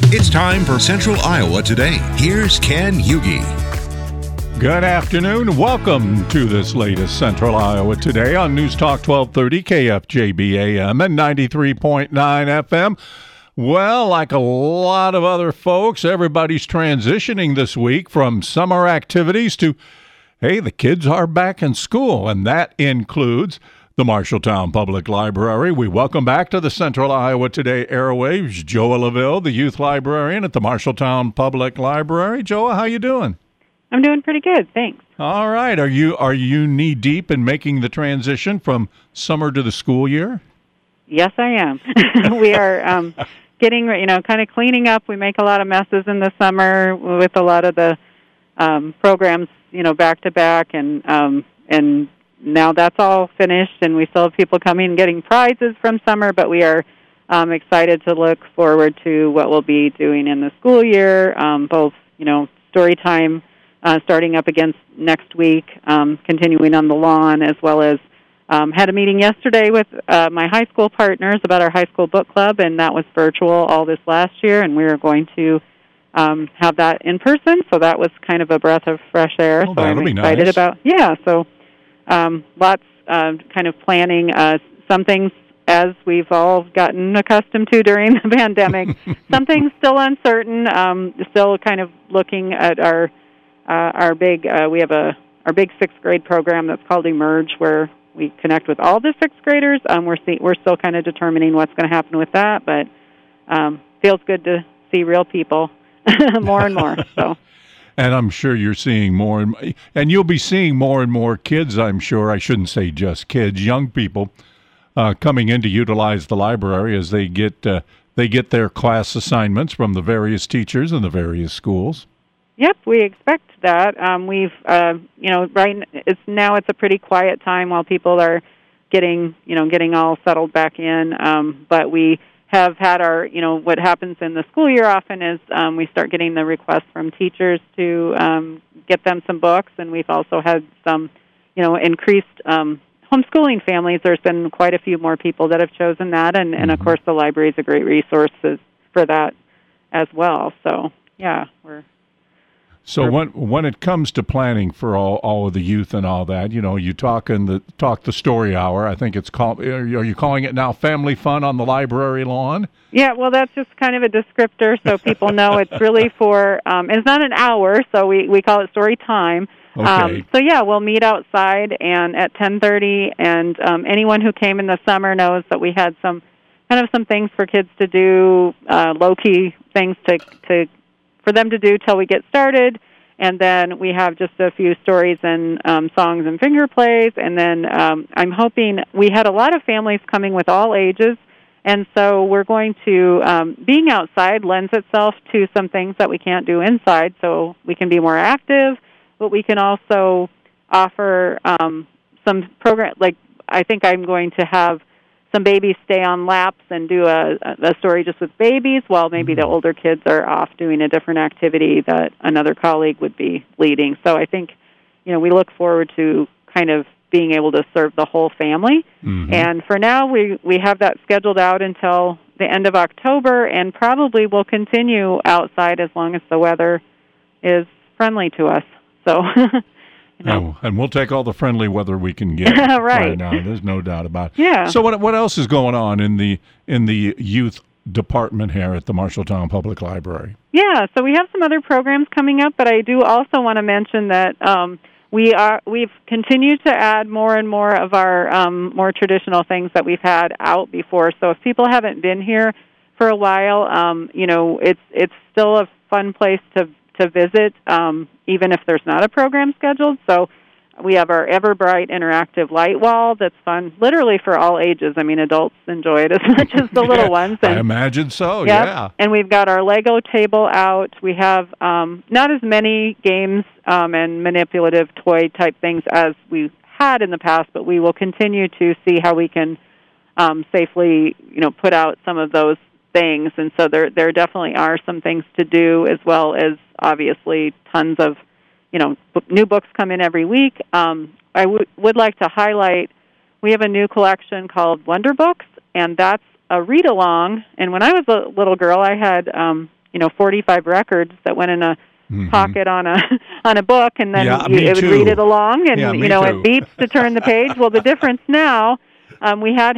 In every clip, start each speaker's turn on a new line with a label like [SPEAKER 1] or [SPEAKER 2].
[SPEAKER 1] It's time for Central Iowa Today. Here's Ken Hughey.
[SPEAKER 2] Good afternoon. Welcome to this latest Central Iowa Today on News Talk 1230 KFJB AM and 93.9 FM. Well, like a lot of other folks, everybody's transitioning this week from summer activities to, hey, the kids are back in school, and that includes the Marshalltown Public Library. We welcome back to the Central Iowa Today airwaves Joa LaVille, the youth librarian at the Marshalltown Public Library. Joa, how you doing?
[SPEAKER 3] I'm doing pretty good, thanks.
[SPEAKER 2] All right. Are you knee deep in making the transition from summer to the school year?
[SPEAKER 3] Yes, I am. We are getting, kind of cleaning up. We make a lot of messes in the summer with a lot of the programs, back to back, and now that's all finished, and we still have people coming and getting prizes from summer, but we are excited to look forward to what we'll be doing in the school year, both, story time starting up again next week, continuing on the lawn, as well as had a meeting yesterday with my high school partners about our high school book club, and that was virtual all this last year, and we are going to have that in person, so that was kind of a breath of fresh air.
[SPEAKER 2] Oh,
[SPEAKER 3] so I'm excited about, lots kind of planning some things as we've all gotten accustomed to during the pandemic. Some things still uncertain, still kind of looking at our big, we have our big sixth grade program that's called Emerge, where we connect with all the sixth graders. We're still kind of determining what's going to happen with that, but feels good to see real people more and more. So.
[SPEAKER 2] And I'm sure you're seeing more, and you'll be seeing more and more kids, I'm sure. I shouldn't say just kids, young people coming in to utilize the library as they get their class assignments from the various teachers in the various schools.
[SPEAKER 3] Yep, we expect that. We've, it's a pretty quiet time while people are getting all settled back in. But we have had our, what happens in the school year often is we start getting the requests from teachers to get them some books, and we've also had some, increased homeschooling families. There's been quite a few more people that have chosen that, and of course the library is a great resource for that as well. So, yeah,
[SPEAKER 2] So when it comes to planning for all of the youth and all that, you talk the story hour. I think it's called. Are you calling it now Family Fun on the library lawn? Yeah,
[SPEAKER 3] well, that's just kind of a descriptor, so people know it's really for. It's not an hour, so we call it story time.
[SPEAKER 2] Okay.
[SPEAKER 3] We'll meet outside and at 10:30, and anyone who came in the summer knows that we had some things for kids to do, low key things to for them to do till we get started, and then we have just a few stories and songs and finger plays, and then I'm hoping we had a lot of families coming with all ages, and so we're going to, being outside lends itself to some things that we can't do inside, so we can be more active, but we can also offer some program, like I think I'm going to have some babies stay on laps and do a story just with babies while maybe the older kids are off doing a different activity that another colleague would be leading. So I think, we look forward to kind of being able to serve the whole family. Mm-hmm. And for now, we have that scheduled out until the end of October, and probably will continue outside as long as the weather is friendly to us. So...
[SPEAKER 2] and we'll take all the friendly weather we can get right now. There's no doubt about it.
[SPEAKER 3] Yeah.
[SPEAKER 2] So what else is going on in the youth department here at the Marshalltown Public Library?
[SPEAKER 3] Yeah, so we have some other programs coming up, but I do also want to mention that we've continued to add more and more of our more traditional things that we've had out before. So if people haven't been here for a while, it's still a fun place to visit, even if there's not a program scheduled. So we have our Everbright interactive light wall that's fun, literally for all ages. I mean, adults enjoy it as much as the little ones.
[SPEAKER 2] And, I imagine so, yeah.
[SPEAKER 3] And we've got our Lego table out. We have not as many games and manipulative toy-type things as we had in the past, but we will continue to see how we can safely, put out some of those things. And so there definitely are some things to do, as well as obviously tons of, new books come in every week. I would like to highlight, we have a new collection called Wonder Books, and that's a read-along. And when I was a little girl, I had, 45 records that went in a pocket on a book, and then it would
[SPEAKER 2] too.
[SPEAKER 3] read it along, and
[SPEAKER 2] it
[SPEAKER 3] beeps to turn the page. Well, the difference now, we had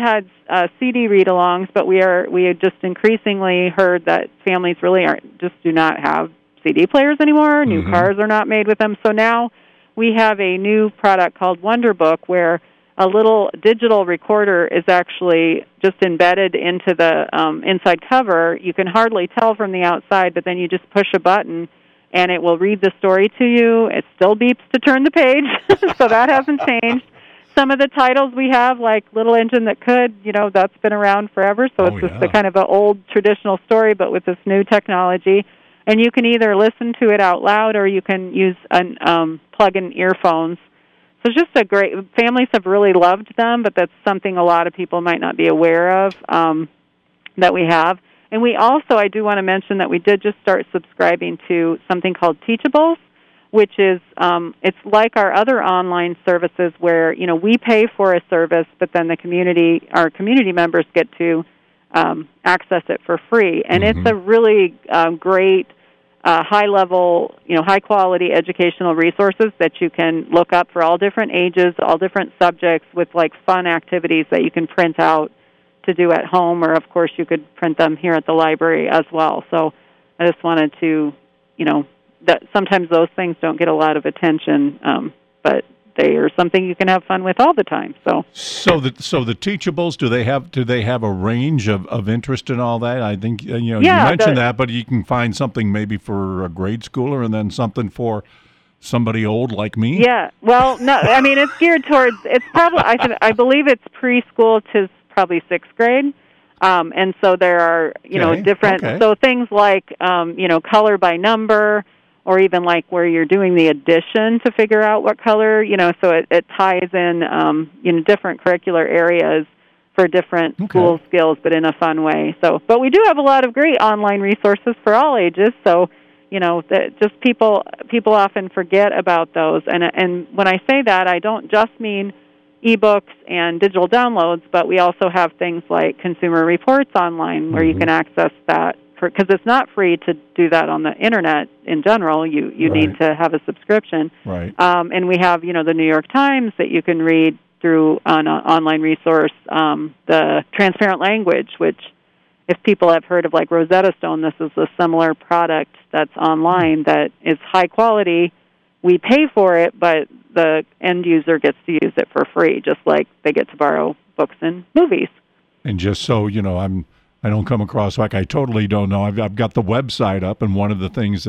[SPEAKER 3] CD read-alongs, but we had just increasingly heard that families really do not have CD players anymore. New cars are not made with them, so now we have a new product called WonderBook, where a little digital recorder is actually just embedded into the inside cover. You can hardly tell from the outside, but then you just push a button, and it will read the story to you. It still beeps to turn the page, so that hasn't changed. Some of the titles we have, like Little Engine That Could, that's been around forever, so it's just a kind of an old traditional story, but with this new technology. And you can either listen to it out loud, or you can use plug-in earphones. So it's just families have really loved them, but that's something a lot of people might not be aware of that we have. And we also, I do want to mention that we did just start subscribing to something called Teachables, which is, it's like our other online services where, we pay for a service, but then our community members get to access it for free. And it's a really great high-level, high-quality educational resources that you can look up for all different ages, all different subjects, with fun activities that you can print out to do at home, or of course you could print them here at the library as well. So I just wanted to, that sometimes those things don't get a lot of attention, but they are something you can have fun with all the time. So the Teachables, do they have a range of interest in all that? I think you mentioned that, but you can find something maybe for a grade schooler, and then something for somebody old like me. Yeah, well, no, I mean it's geared towards. It's probably I believe it's preschool to probably 6th grade. And so there are different so things like color by number, or even where you're doing the addition to figure out what color, so it ties in, different curricular areas for different school skills, but in a fun way. So, but we do have a lot of great online resources for all ages. So, just people often forget about those. And when I say that, I don't just mean ebooks and digital downloads, but we also have things like Consumer Reports online, where you can access that. Because it's not free to do that on the internet in general. You need to have a subscription. Right. And we have, the New York Times that you can read through an online resource, the Transparent Language, which if people have heard of Rosetta Stone, this is a similar product that's online that is high quality. We pay for it, but the end user gets to use it for free, just like they get to borrow books and movies. And just so I don't come across I totally don't know. I've got the website up, and one of the things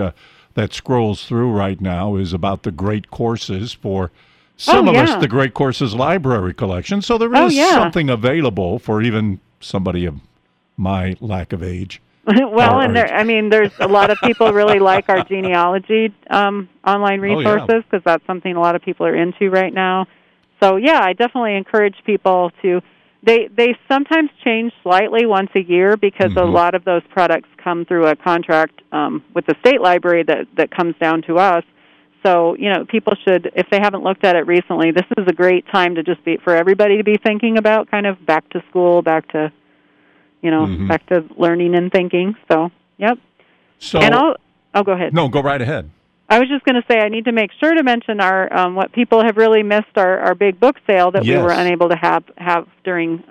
[SPEAKER 3] that scrolls through right now is about the Great Courses for some of us, the Great Courses Library Collection. So there is something available for even somebody of my lack of age. Well, there's a lot of people really like our genealogy online resources, because that's something a lot of people are into right now. So, I definitely encourage people to. They sometimes change slightly once a year, because a lot of those products come through a contract with the state library that comes down to us. So, people should, if they haven't looked at it recently, this is a great time to just for everybody to be thinking about kind of back to school, back to learning and thinking. So, yep. So, and go ahead. No, go right ahead. I was just going to say I need to make sure to mention our what people have really missed our big book sale that we were unable to have during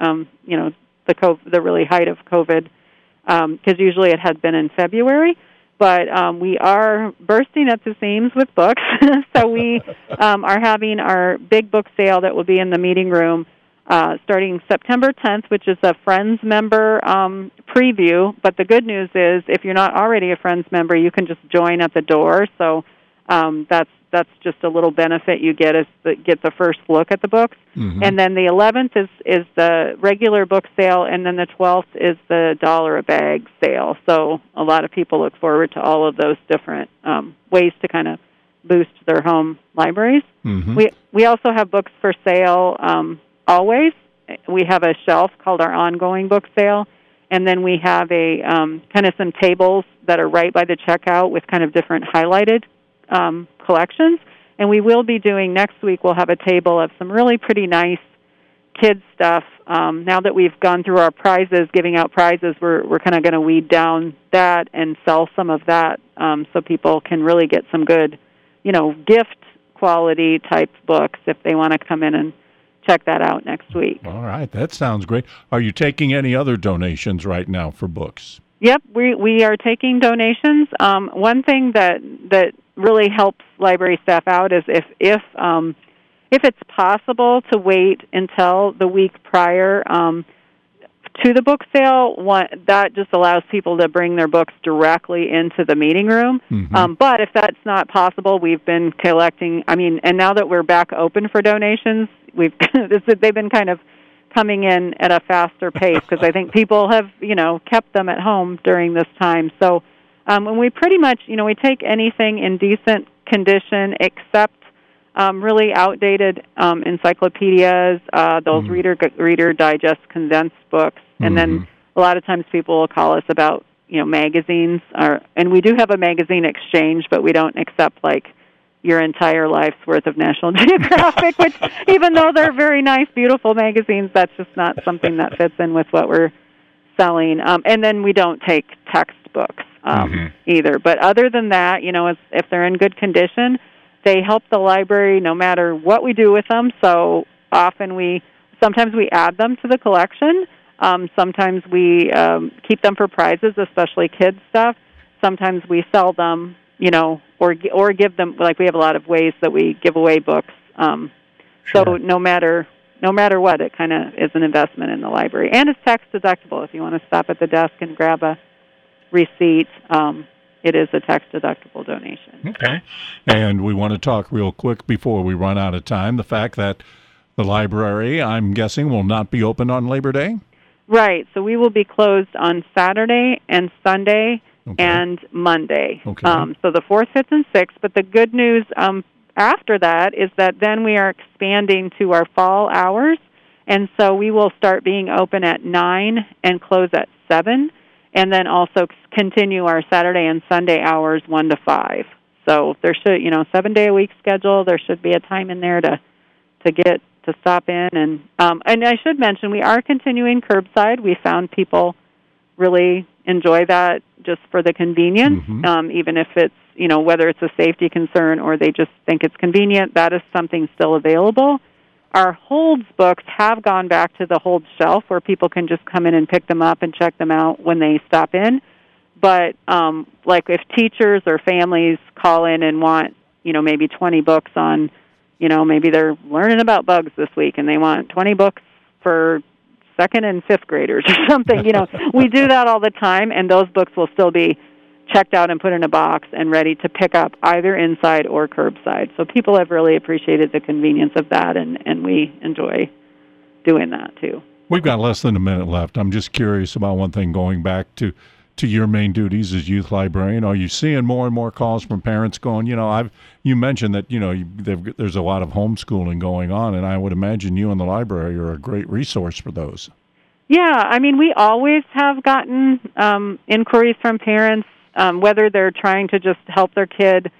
[SPEAKER 3] the really height of COVID, because usually it had been in February, but we are bursting at the seams with books. So we are having our big book sale that will be in the meeting room starting September 10th, which is a Friends member preview. But the good news is, if you're not already a Friends member, you can just join at the door. So that's just a little benefit you get, get the first look at the books. And then the 11th is the regular book sale, and then the 12th is the $1 a bag sale. So a lot of people look forward to all of those different ways to kind of boost their home libraries. We also have books for sale. Always, we have a shelf called our ongoing book sale, and then we have a kind of some tables that are right by the checkout with kind of different highlighted collections. And we will be doing next week. We'll have a table of some really pretty nice kids stuff. Now that we've gone through our prizes, giving out prizes, we're kind of going to weed down that and sell some of that, so people can really get some good, gift quality type books if they want to come in and check that out next week.
[SPEAKER 2] All right, that sounds great. Are you taking any other donations right now for books?
[SPEAKER 3] Yep, we are taking donations. One thing that really helps library staff out is if it's possible to wait until the week prior to the book sale, that just allows people to bring their books directly into the meeting room. Mm-hmm. But if that's not possible, we've been collecting, and now that we're back open for donations, they've been kind of coming in at a faster pace because I think people have, kept them at home during this time. So when we pretty much, we take anything in decent condition except really outdated encyclopedias, those Reader Digest condensed books, and then a lot of times people will call us about magazines, and we do have a magazine exchange, but we don't accept your entire life's worth of National Geographic, which even though they're very nice, beautiful magazines, that's just not something that fits in with what we're selling. And then we don't take textbooks either. But other than that, if they're in good condition, they help the library no matter what we do with them. So sometimes we add them to the collection. Sometimes we keep them for prizes, especially kids stuff. Sometimes we sell them, or give them, we have a lot of ways that we give away books. Sure. So no matter what, it kind of is an investment in the library. And it's tax deductible. If you want to stop at the desk and grab a receipt, it is a tax-deductible donation.
[SPEAKER 2] Okay. And we want to talk real quick before we run out of time, the fact that the library, I'm guessing, will not be open on Labor Day?
[SPEAKER 3] Right. So we will be closed on Saturday and Sunday and Monday. Okay. So the 4th, 5th, and 6th. But the good news after that is that then we are expanding to our fall hours. And so we will start being open at 9 and close at 7. And then also continue our Saturday and Sunday hours 1 to 5. So there should, 7-day-a-week schedule. There should be a time in there to stop in, and I should mention we are continuing curbside. We found people really enjoy that just for the convenience, even if it's whether it's a safety concern or they just think it's convenient. That is something still available. Our holds books have gone back to the holds shelf where people can just come in and pick them up and check them out when they stop in. But if teachers or families call in and want, maybe 20 books on, maybe they're learning about bugs this week and they want 20 books for 2nd and 5th graders or something, we do that all the time, and those books will still be checked out and put in a box and ready to pick up either inside or curbside. So people have really appreciated the convenience of that, and we enjoy doing that too.
[SPEAKER 2] We've got less than a minute left. I'm just curious about one thing, going back to your main duties as youth librarian. Are you seeing more and more calls from parents going, you mentioned that, there's a lot of homeschooling going on, and I would imagine you and the library are a great resource for those.
[SPEAKER 3] Yeah, we always have gotten inquiries from parents, whether they're trying to just help their kid,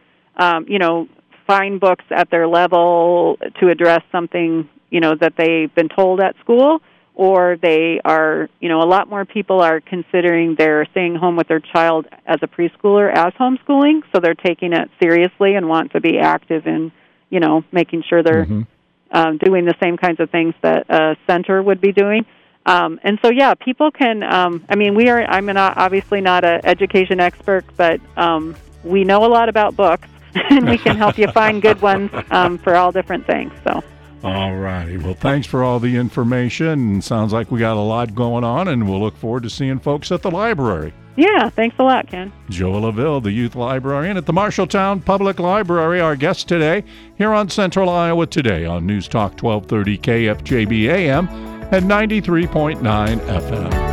[SPEAKER 3] find books at their level to address something, that they've been told at school, or they are, a lot more people are considering their staying home with their child as a preschooler as homeschooling, so they're taking it seriously and want to be active in, making sure they're doing the same kinds of things that a center would be doing. And so, yeah, people can, I'm obviously not an education expert, but we know a lot about books, and we can help you find good ones for all different things, so.
[SPEAKER 2] All righty. Well, thanks for all the information. Sounds like we got a lot going on, and we'll look forward to seeing folks at the library.
[SPEAKER 3] Yeah, thanks a lot, Ken.
[SPEAKER 2] Joe LaVille, the youth librarian at the Marshalltown Public Library, our guest today here on Central Iowa Today on News Talk 1230 KFJB AM and 93.9 FM.